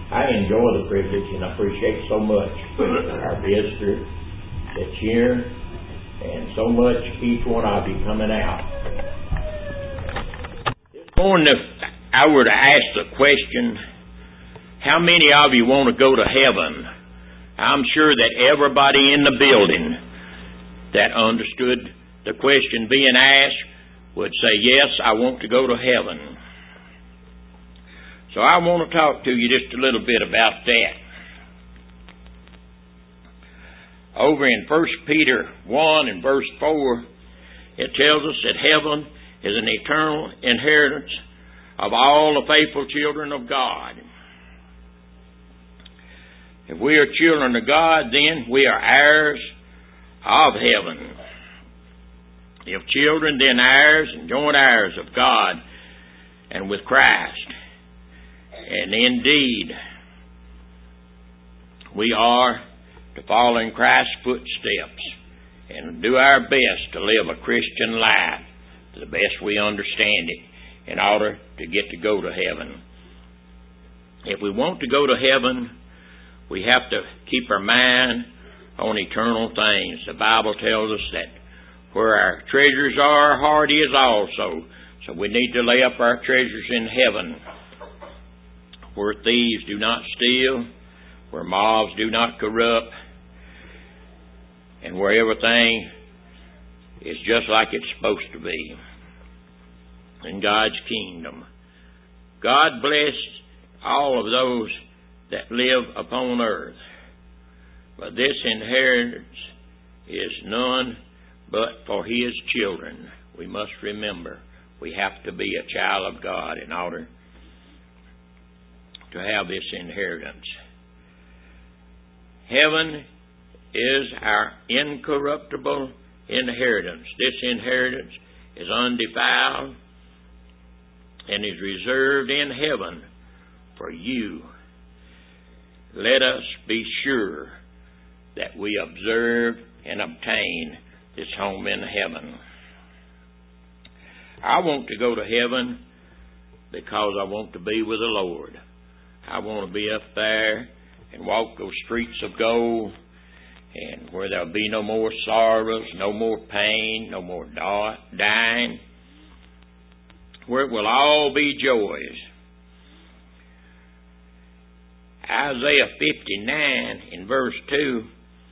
I enjoy the privilege and appreciate so much our visitor that's here, and so much each one of you coming out. This morning, if I were to ask the question, how many of you want to go to heaven? I'm sure that everybody in the building that understood the question being asked would say, yes, I want to go to heaven. So I want to talk to you just a little bit about that. Over in 1 Peter 1 and verse 4, it tells us that heaven is an eternal inheritance of all the faithful children of God. If we are children of God, then we are heirs of heaven. If children, then heirs and joint heirs of God and with Christ. And indeed, we are to follow in Christ's footsteps and do our best to live a Christian life to the best we understand it in order to get to go to heaven. If we want to go to heaven, we have to keep our mind on eternal things. The Bible tells us that where our treasures are, our heart is also. So we need to lay up our treasures in heaven, where thieves do not steal, where moths do not corrupt, and where everything is just like it's supposed to be in God's kingdom. God bless all of those that live upon earth, but this inheritance is none but for His children. We must remember we have to be a child of God in order to have this inheritance. Heaven is our incorruptible inheritance. This inheritance is undefiled and is reserved in heaven for you. Let us be sure that we observe and obtain this home in heaven. I want to go to heaven because I want to be with the Lord. I want to be up there and walk those streets of gold, and where there'll be no more sorrows, no more pain, no more dying, where it will all be joys. Isaiah 59 in verse 2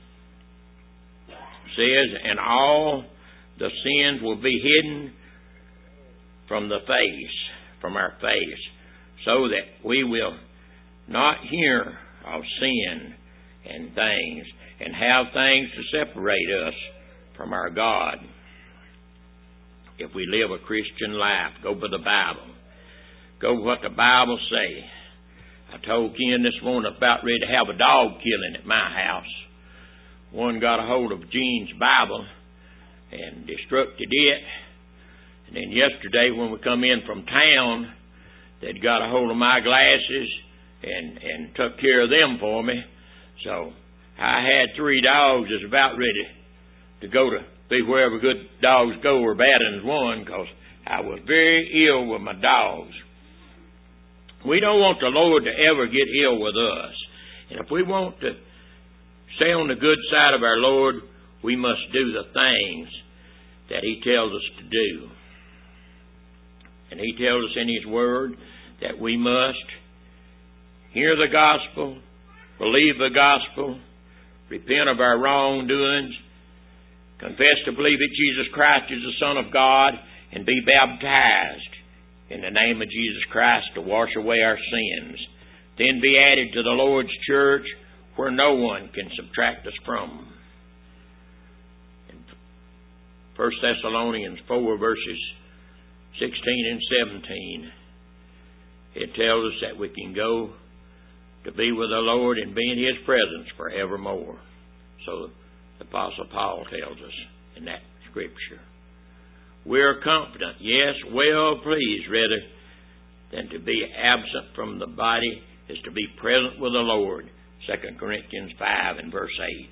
says, and all the sins will be hidden from the face, from our face, so that we will not hear of sin and things, and have things to separate us from our God. If we live a Christian life, go by the Bible. Go by what the Bible say. I told Ken this morning about ready to have a dog killing at my house. One got a hold of Gene's Bible and destructed it. And then yesterday when we come in from town, they'd got a hold of my glasses and took care of them for me. So I had 3 dogs that's about ready to go to be wherever good dogs go or bad ones one, because I was very ill with my dogs. We don't want the Lord to ever get ill with us. And if we want to stay on the good side of our Lord, we must do the things that He tells us to do. And He tells us in His Word that we must hear the gospel, believe the gospel, repent of our wrongdoings, confess to believe that Jesus Christ is the Son of God, and be baptized in the name of Jesus Christ to wash away our sins. Then be added to the Lord's church, where no one can subtract us from. In 1 Thessalonians 4 verses 16 and 17, it tells us that we can go to be with the Lord and be in His presence forevermore. So the Apostle Paul tells us in that Scripture. We are confident, yes, well pleased, rather than to be absent from the body is to be present with the Lord. 2 Corinthians 5 and verse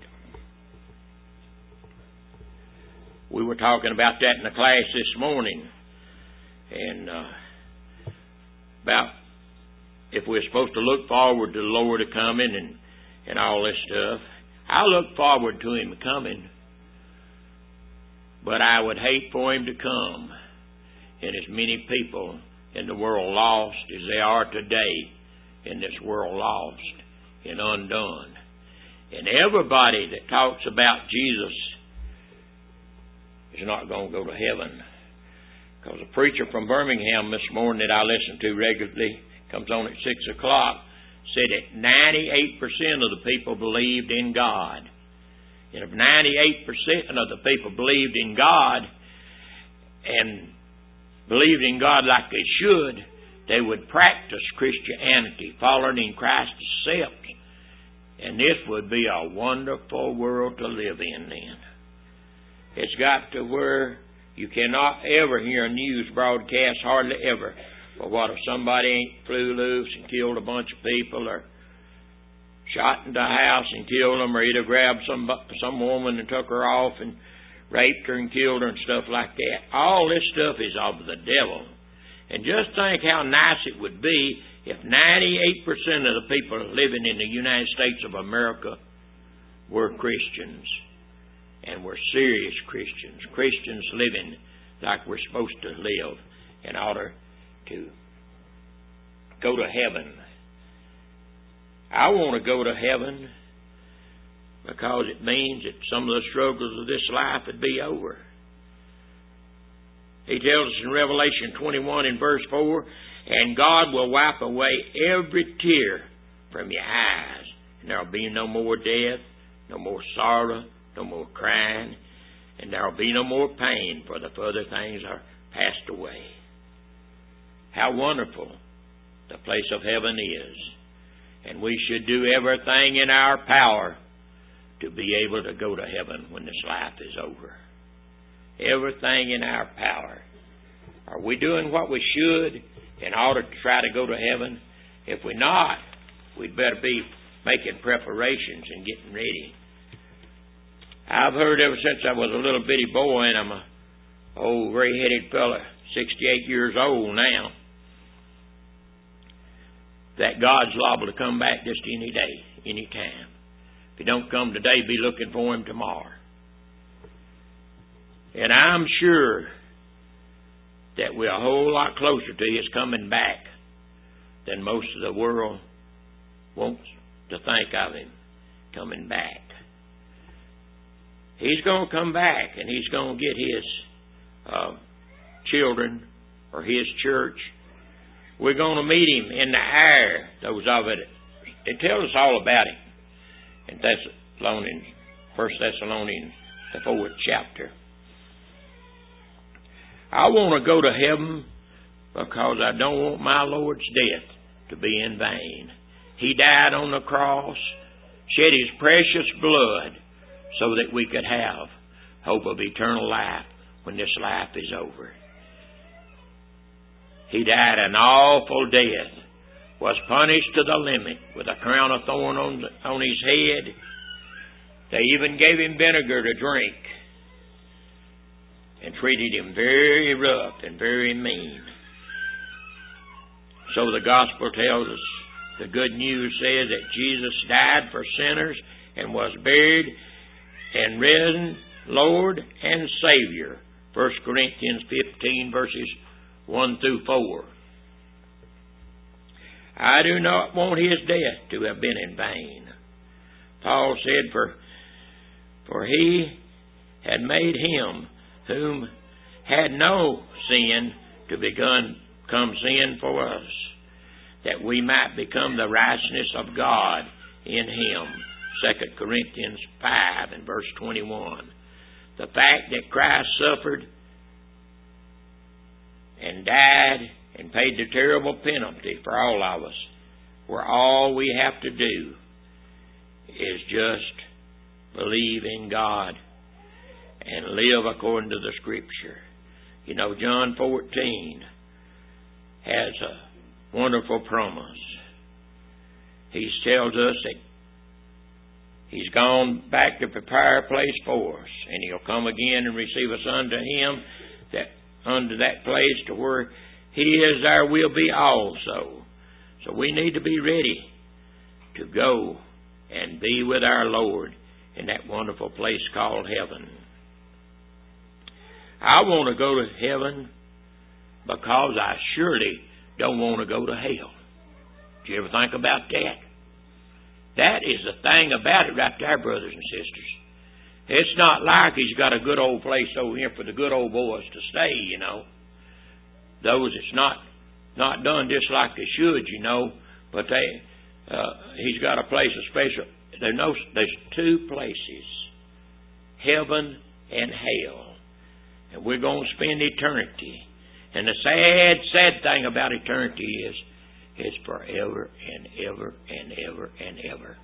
8. We were talking about that in the class this morning, and about if we're supposed to look forward to the Lord coming and all this stuff, I look forward to Him coming. But I would hate for Him to come and as many people in the world lost as they are today in this world, lost and undone. And everybody that talks about Jesus is not going to go to heaven. Because a preacher from Birmingham this morning that I listen to regularly, comes on at 6 o'clock, said that 98% of the people believed in God. And if 98% of the people believed in God and believed in God like they should, they would practice Christianity, following in Christ's steps. And this would be a wonderful world to live in then. It's got to where you cannot ever hear a news broadcast, hardly ever. But what if somebody ain't flew loose and killed a bunch of people, or shot into a house and killed them, or either grabbed some woman and took her off and raped her and killed her and stuff like that. All this stuff is of the devil. And just think how nice it would be if 98% of the people living in the United States of America were Christians, and were serious Christians, Christians living like we're supposed to live in order to go to heaven. I want to go to heaven because it means that some of the struggles of this life would be over. He tells us in Revelation 21 in verse 4, and God will wipe away every tear from your eyes. And there will be no more death, no more sorrow, no more crying, and there will be no more pain, for the further things are passed away. How wonderful the place of heaven is. And we should do everything in our power to be able to go to heaven when this life is over. Everything in our power. Are we doing what we should in order to try to go to heaven? If we're not, we'd better be making preparations and getting ready. I've heard ever since I was a little bitty boy, and I'm a old gray-headed fella, 68 years old now, that God's liable to come back just any day, any time. If He don't come today, be looking for Him tomorrow. And I'm sure that we're a whole lot closer to His coming back than most of the world wants to think of Him coming back. He's going to come back, and He's going to get His children or His church. We're going to meet Him in the air, those of it. It tells us all about Him in 1 Thessalonians, the 4th chapter. I want to go to heaven because I don't want my Lord's death to be in vain. He died on the cross, shed His precious blood so that we could have hope of eternal life when this life is over. He died an awful death, was punished to the limit with a crown of thorn on His head. They even gave Him vinegar to drink and treated Him very rough and very mean. So the gospel tells us, the good news says that Jesus died for sinners and was buried and risen Lord and Savior. 1 Corinthians 15 verses 1 through 4. I do not want His death to have been in vain. Paul said, for He had made Him whom had no sin to become sin for us, that we might become the righteousness of God in Him. 2 Corinthians 5 and verse 21. The fact that Christ suffered and died and paid the terrible penalty for all of us, where all we have to do is just believe in God and live according to the Scripture. You know, John 14 has a wonderful promise. He tells us that He's gone back to prepare a place for us, and He'll come again and receive us unto Him, unto that place to where He is, there will be also. So we need to be ready to go and be with our Lord in that wonderful place called heaven. I want to go to heaven because I surely don't want to go to hell. Do you ever think about that? That is the thing about it right there, brothers and sisters. It's not like He's got a good old place over here for the good old boys to stay, you know. Those it's not done just like they should, you know. But He's got a place of special. There's two places, heaven and hell. And we're going to spend eternity. And the sad thing about eternity is it's forever and ever and ever and ever.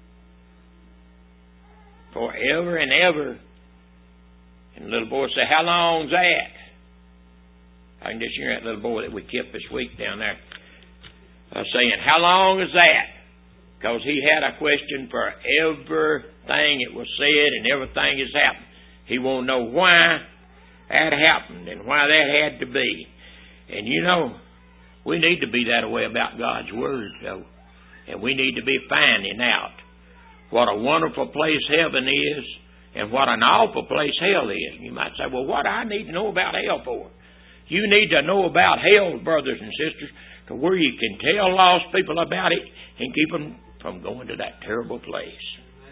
Forever and ever. And the little boy said, how long's that? I can just hear that little boy that we kept this week down there saying, how long is that? Because he had a question for everything that was said and everything that's happened. He wanted to know why that happened and why that had to be. And you know, we need to be that way about God's Word, though. And we need to be finding out what a wonderful place heaven is and what an awful place hell is. You might say, well, what do I need to know about hell for? You need to know about hell, brothers and sisters, to where you can tell lost people about it and keep them from going to that terrible place.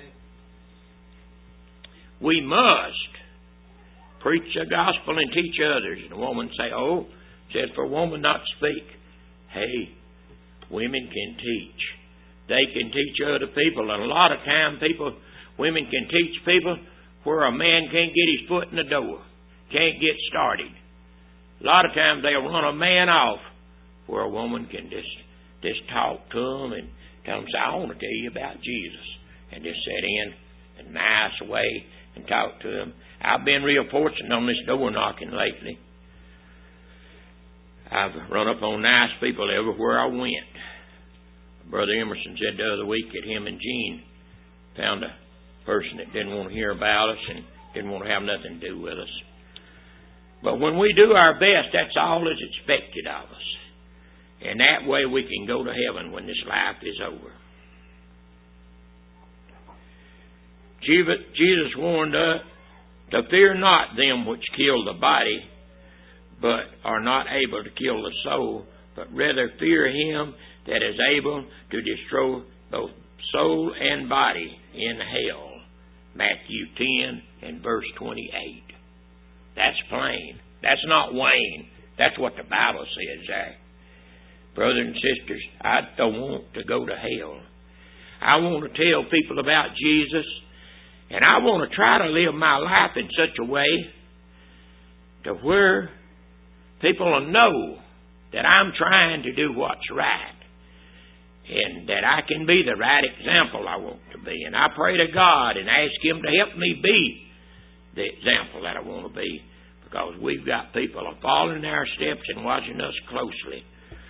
We must preach the gospel and teach others. And a woman say, oh, it says for a woman not to speak. Hey, women can teach. They can teach other people. And a lot of time women can teach people where a man can't get his foot in the door, can't get started. A lot of times they'll run a man off where a woman can just talk to them and tell them, say, I want to tell you about Jesus. And just sit in a nice way and talk to them. I've been real fortunate on this door knocking lately. I've run up on nice people everywhere I went. Brother Emerson said the other week that him and Jean found a person that didn't want to hear about us and didn't want to have nothing to do with us. But when we do our best, that's all that's expected of us. And that way we can go to heaven when this life is over. Jesus warned us to fear not them which kill the body, but are not able to kill the soul, but rather fear Him that is able to destroy both soul and body in hell. Matthew 10 and verse 28. That's plain. That's not Wayne. That's what the Bible says there. Brothers and sisters, I don't want to go to hell. I want to tell people about Jesus, and I want to try to live my life in such a way to where people will know that I'm trying to do what's right and that I can be the right example I want to be. And I pray to God and ask Him to help me be the example that I want to be, because we've got people following in our steps and watching us closely.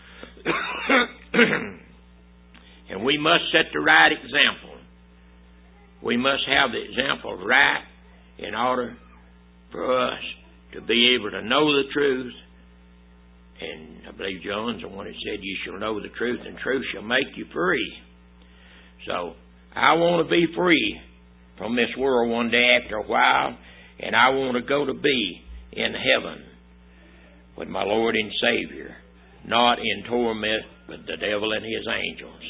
And we must set the right example. We must have the example right in order for us to be able to know the truth. And I believe John's the one that said, you shall know the truth, and truth shall make you free. So I want to be free from this world one day after a while, and I want to go to be in heaven with my Lord and Savior, not in torment with the devil and his angels.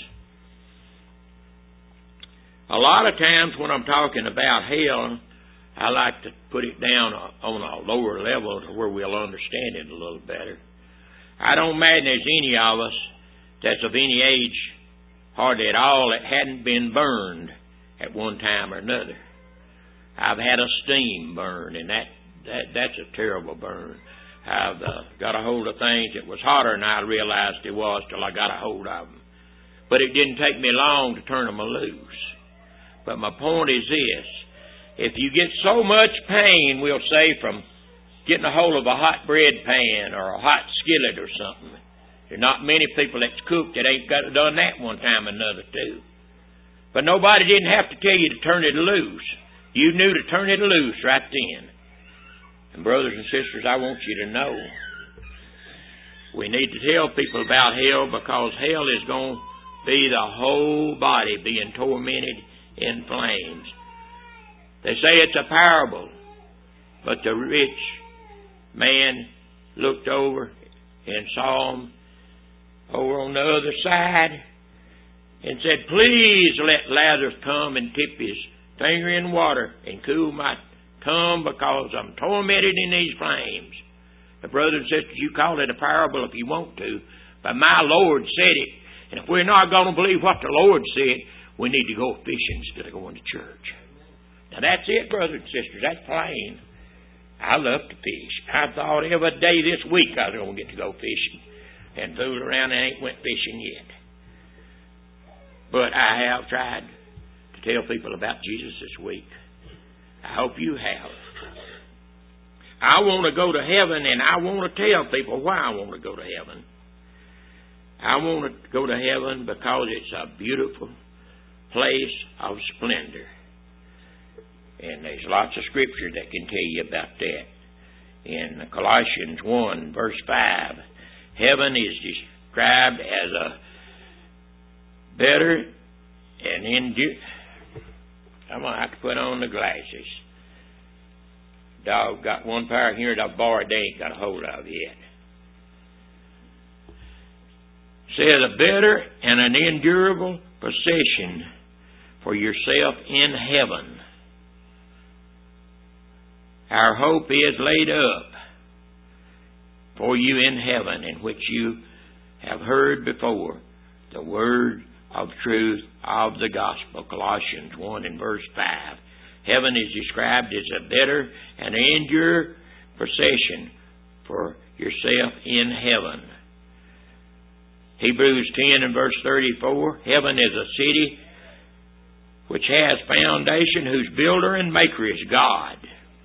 A lot of times when I'm talking about hell, I like to put it down on a lower level to where we'll understand it a little better. I don't imagine there's any of us that's of any age, hardly at all, that hadn't been burned at one time or another. I've had a steam burn, and that's a terrible burn. I've got a hold of things that was hotter than I realized it was till I got a hold of them. But it didn't take me long to turn them loose. But my point is this: if you get so much pain, we'll say, from getting a hold of a hot bread pan or a hot skillet or something, there's not many people that's cooked that ain't done that one time or another too. But nobody didn't have to tell you to turn it loose. You knew to turn it loose right then. And brothers and sisters, I want you to know We need to tell people about hell, because hell is going to be the whole body being tormented in flames. They say it's a parable, but the rich man looked over and saw him over on the other side and said, "Please let Lazarus come and dip his finger in water and cool my tongue, because I'm tormented in these flames." The brothers and sisters, you call it a parable if you want to, but my Lord said it. And if we're not going to believe what the Lord said, we need to go fishing instead of going to church. Now that's it, brothers and sisters. That's plain. I love to fish. I thought every day this week I was going to get to go fishing, and fool around and ain't went fishing yet. But I have tried to tell people about Jesus this week. I hope you have. I want to go to heaven, and I want to tell people why I want to go to heaven. I want to go to heaven because it's a beautiful place of splendor. And there's lots of scripture that can tell you about that. In Colossians 1, verse 5, heaven is described as a better and I'm going to have to put on the glasses. Dog got one pair here that I borrowed, they ain't got a hold of yet. Says a better and an endurable possession for yourself in heaven. Our hope is laid up for you in heaven, in which you have heard before the word of truth of the gospel. Colossians 1 and verse 5. Heaven is described as a better and endure possession for yourself in heaven. Hebrews 10 and verse 34. Heaven is a city which has foundation, whose builder and maker is God.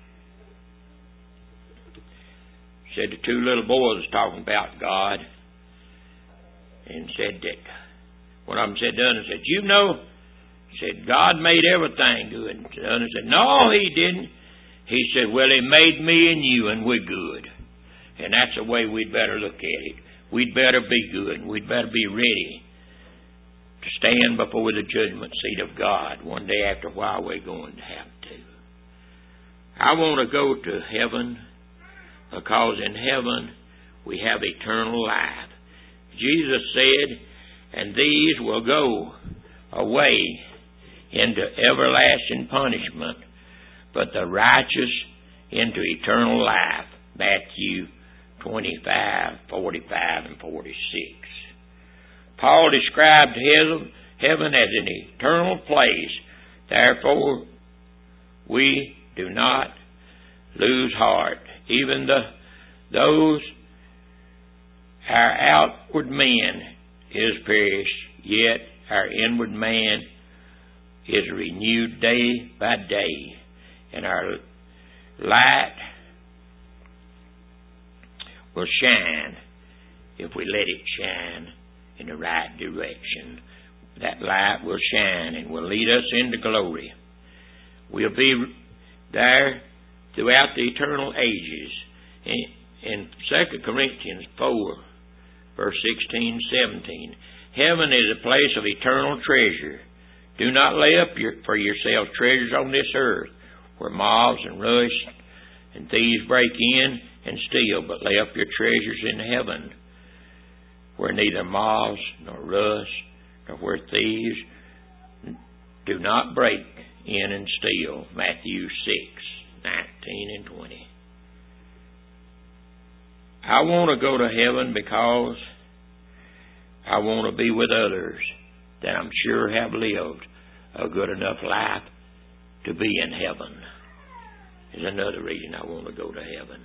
Said the two little boys was talking about God, and said that one of them said to the other, said, "You know," said, "God made everything good." And the other said, "No, He didn't." He said, "Well, He made me and you, and we're good." And that's the way we'd better look at it. We'd better be good, and we'd better be ready to stand before the judgment seat of God. One day after a while, we're going to have to. I want to go to heaven, because in heaven we have eternal life. Jesus said, "And these will go away into everlasting punishment, but the righteous into eternal life." Matthew 25, 45, and 46. Paul described heaven as an eternal place. Therefore, we do not lose heart. Even those our outward man is perished, yet our inward man is renewed day by day, and our light will shine if we let it shine in the right direction. That light will shine and will lead us into glory. We'll be there throughout the eternal ages. In 2 Corinthians 4, verse 16, 17, heaven is a place of eternal treasure. Do not lay up for yourselves treasures on this earth, where moths and rust and thieves break in and steal, but lay up your treasures in heaven, where neither moths nor rust, nor where thieves do not break in and steal. Matthew 6, 19 and 20. I want to go to heaven because I want to be with others that I'm sure have lived a good enough life to be in heaven. Is another reason I want to go to heaven.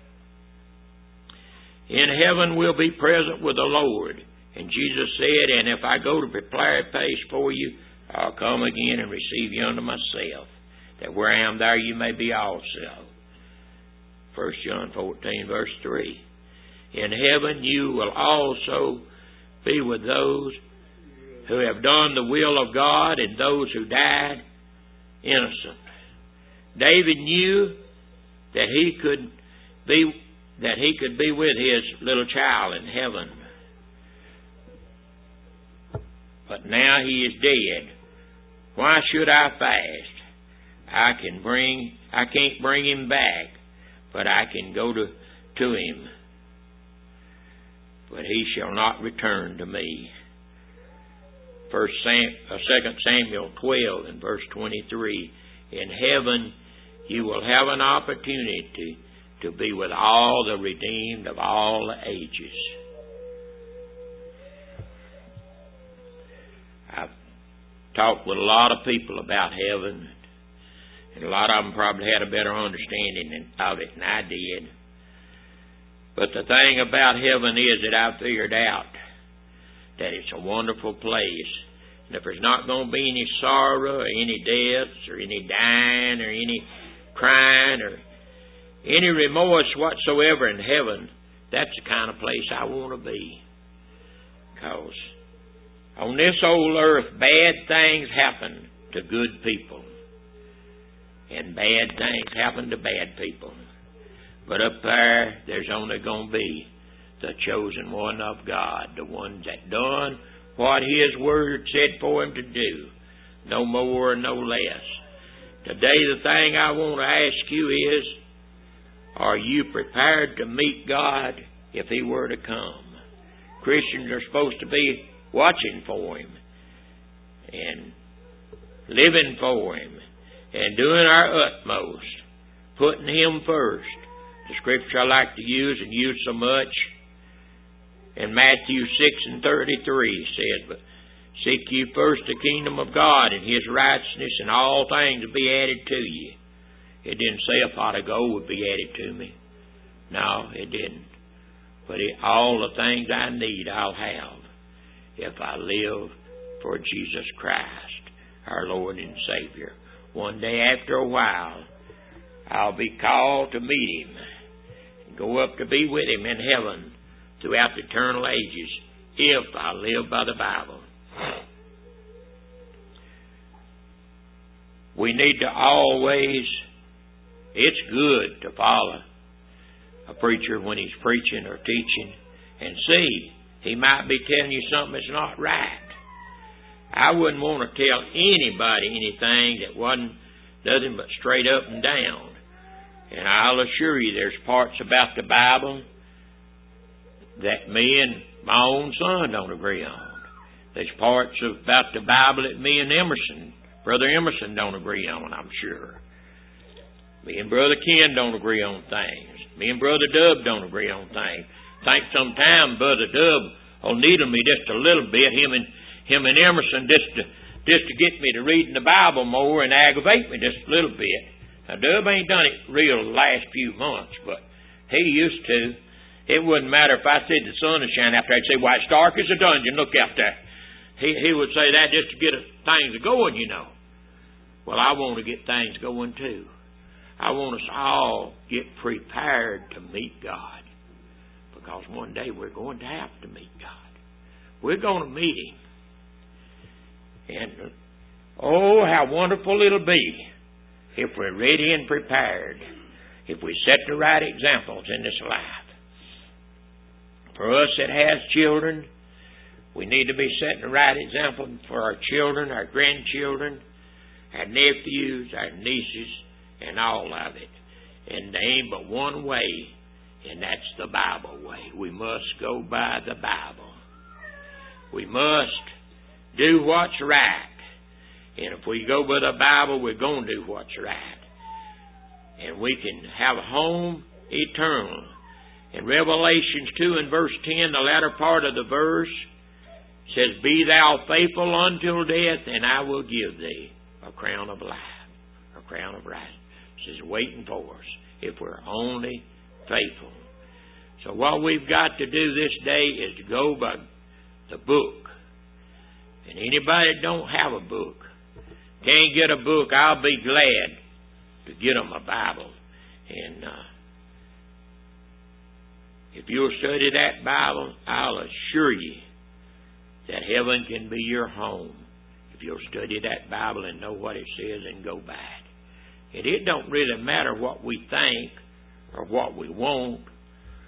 In heaven we'll be present with the Lord. And Jesus said, "And if I go to prepare a place for you, I'll come again and receive you unto myself, that where I am there you may be also." 1 John 14, verse 3. In heaven you will also be with those who have done the will of God and those who died innocent. David knew that he could be that he could be with his little child in heaven. But now he is dead. Why should I fast? I can't bring him back, but I can go to him. But he shall not return to me. 2 Samuel 12 and verse 23. In heaven you will have an opportunity to be with all the redeemed of all the ages. I've talked with a lot of people about heaven, and a lot of them probably had a better understanding of it than I did. But the thing about heaven is that I've figured out that it's a wonderful place. And if there's not going to be any sorrow or any deaths or any dying or any crying or any remorse whatsoever in heaven, that's the kind of place I want to be. Because on this old earth, bad things happen to good people. And bad things happen to bad people. But up there, there's only going to be the chosen one of God, the one that done what His Word said for him to do, no more and no less. Today, the thing I want to ask you is, are you prepared to meet God if He were to come? Christians are supposed to be watching for Him and living for Him and doing our utmost, putting Him first. The scripture I like to use and use so much in Matthew 6 and 33 says, but seek ye first the kingdom of God and His righteousness, and all things will be added to you. It didn't say a pot of gold would be added to me. No, it didn't. But all the things I need I'll have if I live for Jesus Christ, our Lord and Savior. One day after a while, I'll be called to meet Him and go up to be with Him in heaven throughout the eternal ages if I live by the Bible. We need to always, it's good to follow a preacher when he's preaching or teaching and see he might be telling you something that's not right. I wouldn't want to tell anybody anything that wasn't nothing but straight up and down. And I'll assure you there's parts about the Bible that me and my own son don't agree on. There's parts about the Bible that me and Brother Emerson don't agree on, I'm sure. Me and Brother Ken don't agree on things. Me and Brother Dub don't agree on things. I think sometime Brother Dub will needle me just a little bit, him and Emerson, just to get me to reading the Bible more and aggravate me just a little bit. Now, Dub ain't done it real the last few months, but he used to. It wouldn't matter if I said the sun is shining out there. He'd say, why, it's dark as a dungeon. Look out there. He would say that just to get things going, you know. Well, I want to get things going too. I want us all get prepared to meet God. Because one day we're going to have to meet God. We're going to meet Him. And, oh, how wonderful it'll be if we're ready and prepared. If we set the right examples in this life. For us that has children, we need to be setting the right example for our children, our grandchildren, our nephews, our nieces, and all of it. And there ain't but one way, and that's the Bible way. We must go by the Bible. We must do what's right. And if we go by the Bible, we're going to do what's right. And we can have a home eternal. In Revelations 2 and verse 10, the latter part of the verse says, be thou faithful until death, and I will give thee a crown of life, a crown of righteousness. This is waiting for us if we're only faithful. So what we've got to do this day is to go by the book. And anybody that don't have a book, can't get a book, I'll be glad to get them a Bible. And if you'll study that Bible, I'll assure you that heaven can be your home if you'll study that Bible and know what it says and go by it. And it don't really matter what we think or what we want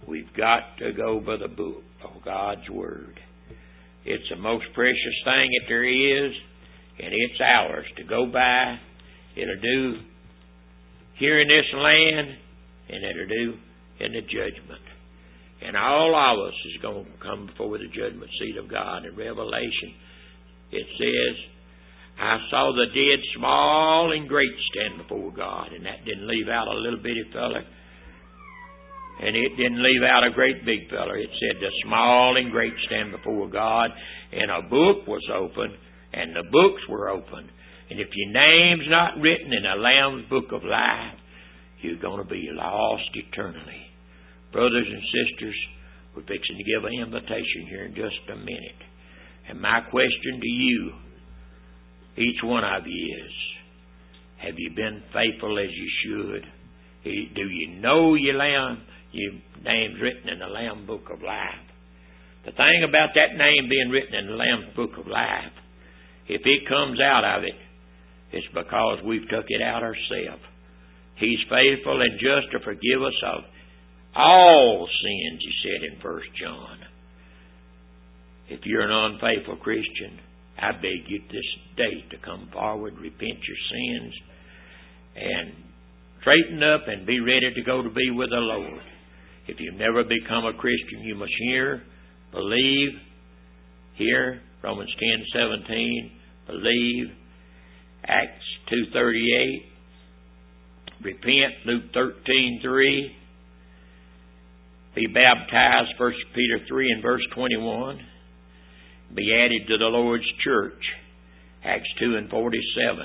We've got to go by the book of God's Word. It's the most precious thing that there is, and it's ours to go by. It'll do here in this land, and it'll do in the judgment. And all of us is going to come before the judgment seat of God. In Revelation, it says, I saw the dead, small and great, stand before God. And that didn't leave out a little bitty fella. And it didn't leave out a great big fella. It said the small and great stand before God. And a book was open, and the books were open. And if your name's not written in the Lamb's book of life, you're going to be lost eternally. Brothers and sisters, we're fixing to give an invitation here in just a minute. And my question to you, each one of you is, have you been faithful as you should? Do you know your name's written in the Lamb book of life? The thing about that name being written in the Lamb's book of life, if it comes out of it, it's because we've took it out ourselves. He's faithful and just to forgive us of all sins, he said in 1 John. If you're an unfaithful Christian, I beg you this day to come forward, repent your sins, and straighten up and be ready to go to be with the Lord. If you've never become a Christian, you must believe, Romans 10:17, believe, Acts 2:38, repent, Luke 13:3, be baptized, 1 Peter 3 and verse 21, be added to the Lord's church, Acts 2 and 47.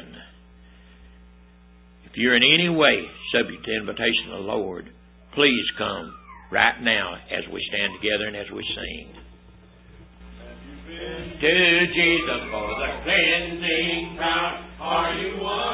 If you're in any way subject to invitation of the Lord, please come right now as we stand together and as we sing. To Jesus for the cleansing power, are you one?